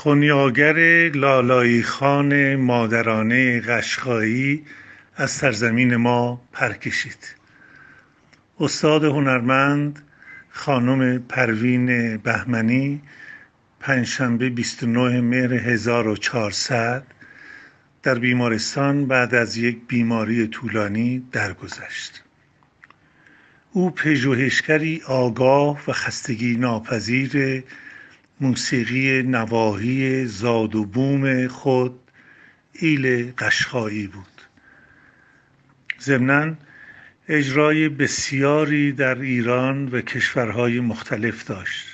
خونیاگر لالایی خان مادرانه قشقایی از سرزمین ما پر کشید. استاد هنرمند خانم پروین بهمنی پنجشنبه 29 مهر 1400 در بیمارستان بعد از یک بیماری طولانی درگذشت. او پژوهشگری آگاه و خستگی ناپذیر موسیقی نواحی زاد و بوم خود ایل قشقایی بود. ضمناً اجرای بسیاری در ایران و کشورهای مختلف داشت.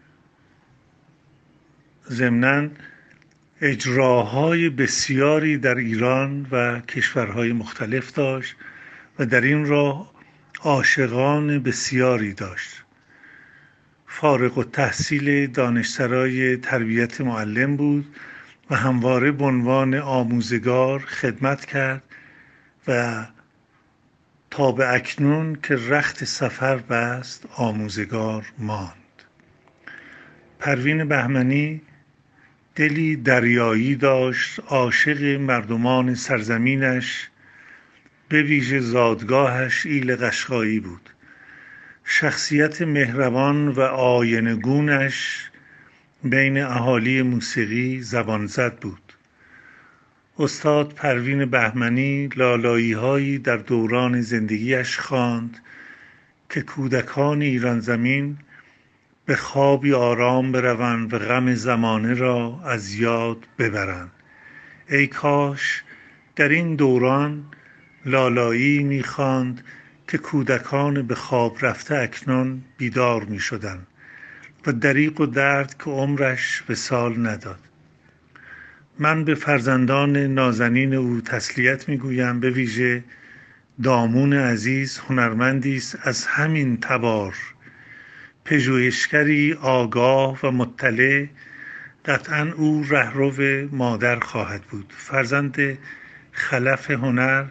و در این راه عاشقان بسیاری داشت. فارغ التحصیل دانشسرای تربیت معلم بود و همواره به عنوان آموزگار خدمت کرد و تا به اکنون که رخت سفر بست آموزگار ماند. پروین بهمنی دلی دریایی داشت، عاشق مردمان سرزمینش، به ویژه زادگاهش ایل قشقایی بود. شخصیت مهربان و آینه‌گونش بین اهالی موسیقی زبان زد بود. استاد پروین بهمنی لالایی‌هایی در دوران زندگیش خواند که کودکان ایران زمین به خوابی آرام بروند و غم زمانه را از یاد ببرند. ای کاش در این دوران لالایی می‌خواند که کودکان به خواب رفته اکنون بیدار می‌شدند و دریغ و درد که عمرش وصال نداد. من به فرزندان نازنین او تسلیت می‌گویم، به ویژه دامون عزیز هنرمندی است از همین تبار، پژوهشگری آگاه و مطلع. قطعاً او رهرو مادر خواهد بود. فرزند خلف هنر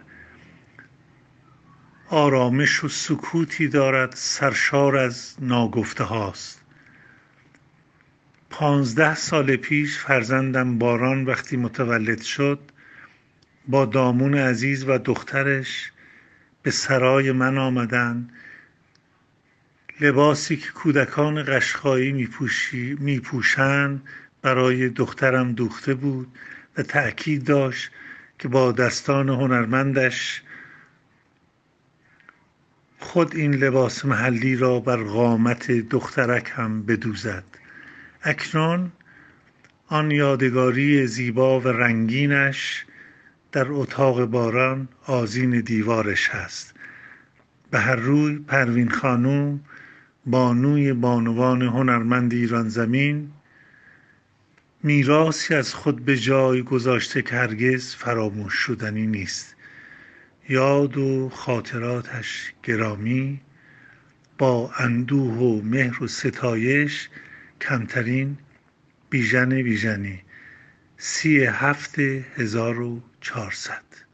آرامش و سکوتی دارد سرشار از ناگفته هاست. 15 سال پیش فرزندم باران وقتی متولد شد با دامون عزیز و دخترش به سرای من آمدند. لباسی که کودکان قشقایی میپوشند برای دخترم دوخته بود و تأکید داشت که با دستان هنرمندش خود این لباس محلی را بر قامت دخترک هم بدوزد. اکنون آن یادگاری زیبا و رنگینش در اتاق باران آذین دیوارش هست. به هر روی پروین خانوم بانوی بانوان هنرمند ایران زمین میراثی از خود به جای گذاشته که هرگز فراموش شدنی نیست. یاد و خاطراتش گرامی، با اندوه و مهر و ستایش. کمترین بیژن 37 1400.